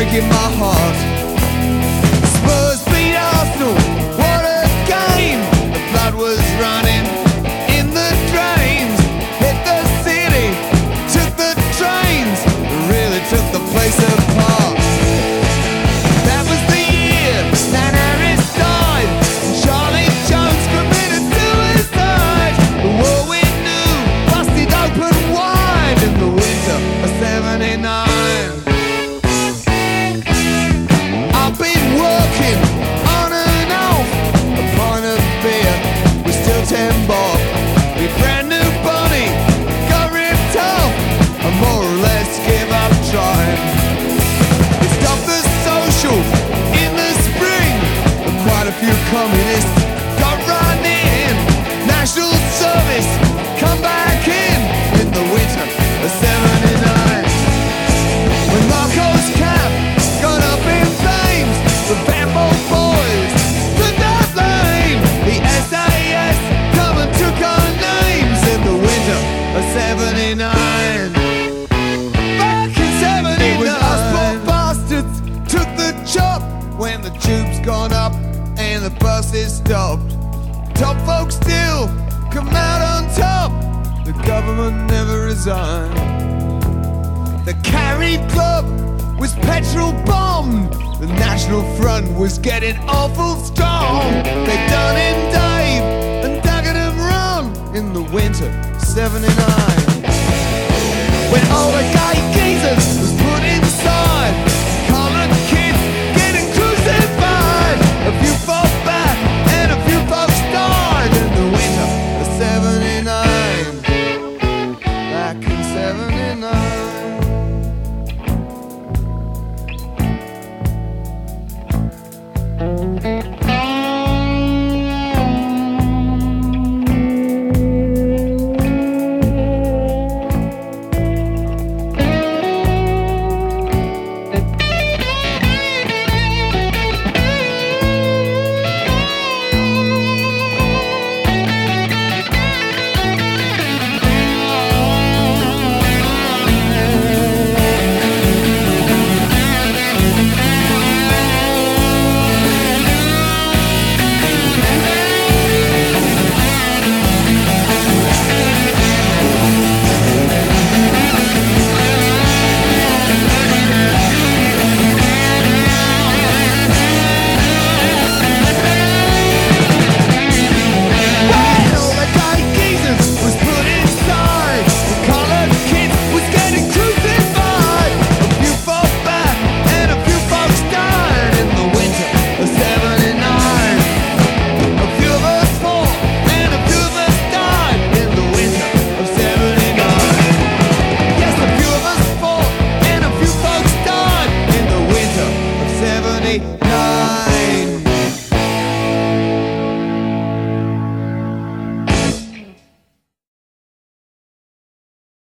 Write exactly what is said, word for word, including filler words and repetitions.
breaking my heart. Spurs beat Arsenal, what a game! The blood was running in the drains. Hit the city, took the trains, really took the place apart. That was the year Stan Harris died, and Charlie Jones committed suicide. The war we knew busted open wide in the winter of seventy-nine. I've been working on and off, a pint of beer was still ten bob. We brand new Bonnie got ripped off, I more or less gave up trying. We stopped the socials in the spring, but quite a few communists got run in. National service come back in in the winter of seventy-nine. When Marco's cap got up in flames, the Bambo boys took that blame. The S A S come and took our names in the winter of seventy-nine. Back in seventy-nine, it was us poor bastards took the chop when the tube's gone up and the buses stopped. Top folks still come out on top, the government never resigned. The Carry Club was petrol bombed, the National Front was getting awful strong. They done in Dave and Dagenham Run in the winter seventy-nine. When all the gay geezers was put inside, coloured kids getting crucified. A few fought back and a few folks died in the winter of seventy-nine. Back in seventy-nine. Night.